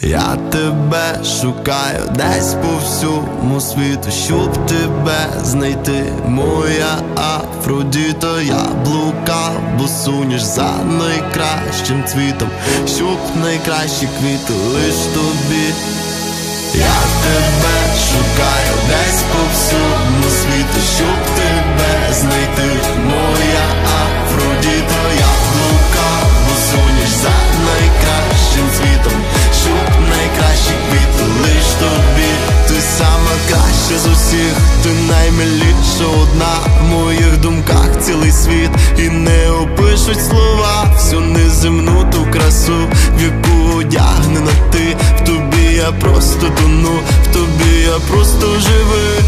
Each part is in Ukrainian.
Я тебе шукаю десь по всьому світу, щоб тебе знайти. Моя Афродіто, я блукав, бо сунеш за найкращим цвітом, щоб найкращі квіти лиш тобі. Я тебе шукаю десь по всьому світу, щоб тебе знайти. Моя Афродіто, я блукав, бо сунеш за найкращим цвітом, щоб найкращі квіти лиш тобі. Ти сама краща з усіх, ти наймиліша одна. В моїх думках цілий світ, і не опишуть слова всю неземну ту красу, в яку одягнена ти. В тобі я просто тону, в тобі я просто живий.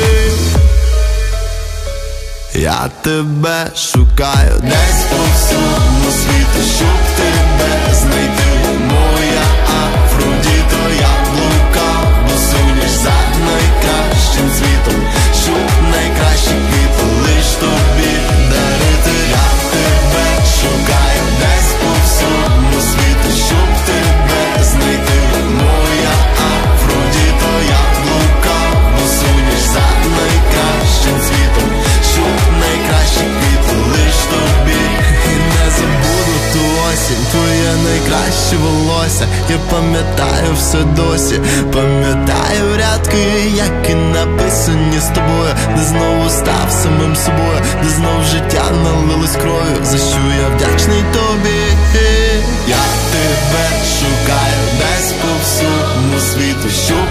Я тебе шукаю десь по всьому світу, щоб тебе знайти. Моя Афродіто, я блукав, бо сунеш за найкращим цвітом, щоб найкращі квіти лиш тобі дарити. Я тебе шукаю десь по всьому світу, щоб тебе знайти. Моя Афродіто, я блукав, бо сунеш за найкращим цвітом, щоб найкращі квіти лиш тобі. І не забуду ту осінь, твоє найкраще волосся. Я пам'ятаю все досі, пам'ятаю рядки, які написані з тобою, де знову став самим собою, де знов життя налилось кров'ю, за що я вдячний тобі. Я тебе шукаю десь по всьому світу, щоб